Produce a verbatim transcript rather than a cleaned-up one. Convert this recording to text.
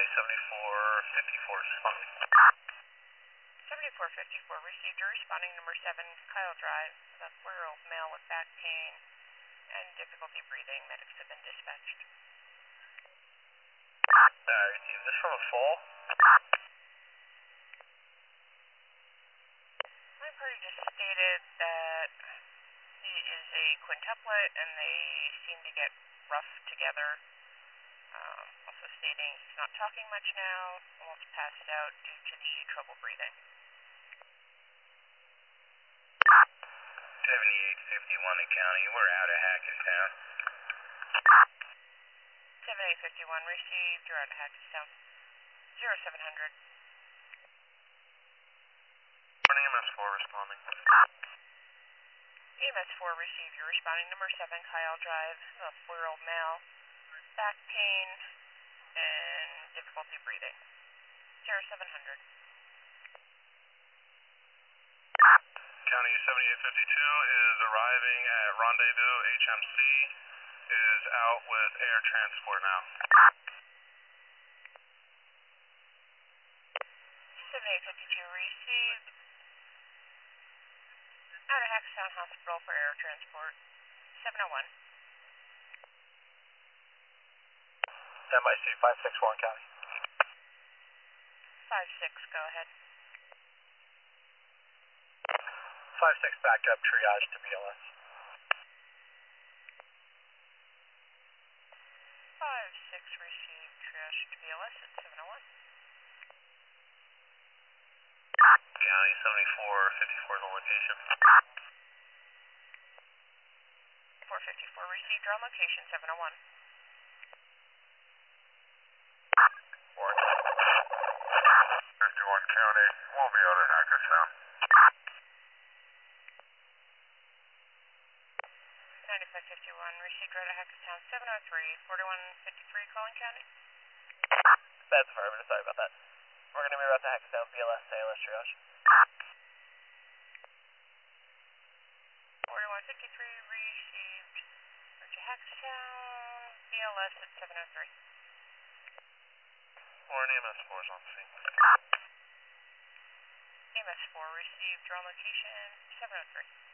County seventy-four fifty-four responding. seventy-four fifty-four received a responding number seven, Kyle Drive, the four-year-old male with back pain and difficulty breathing. Medics have been dispatched. Uh, received this from a full. My party just stated that he is a quintuplet and they seem to get rough together. Um, also stating he's not talking much now, almost passed out due to the trouble breathing. seventy-eight fifty-one in county, we're out of Hackettstown. seventy-eight fifty-one received, you're out of Hackettstown. zero seven hundred. E M S four responding. E M S four received, you're responding number seven, Kyle Drive, a four-year-old male, back pain and difficulty breathing. zero seven hundred. County seventy-eight fifty-two is arriving at Rendezvous. H M C is out with air transport now. seventy-eight fifty-two received, out of Hackettstown Hospital for air transport. seven oh one. Stand by, C five six one County. five six, go ahead. five six backup triage to B L S. five six received, triage to B L S at seven oh one. County seventy-four fifty-four is on location. four fifty-four received, you're on location, seven oh one. fifty-one County, we'll be out of Hackettstown. ninety-five fifty-one received, right at Hackettstown, seven oh three, forty-one fifty-three calling county. That's affirmative, sorry about that. We're going to be right to Hackettstown, B L S, A L S triage. forty-one fifty-three received, right to Hackettstown, B L S at seven oh three. Or an E M S four is on scene. E M S four received, you're on location, seven oh three.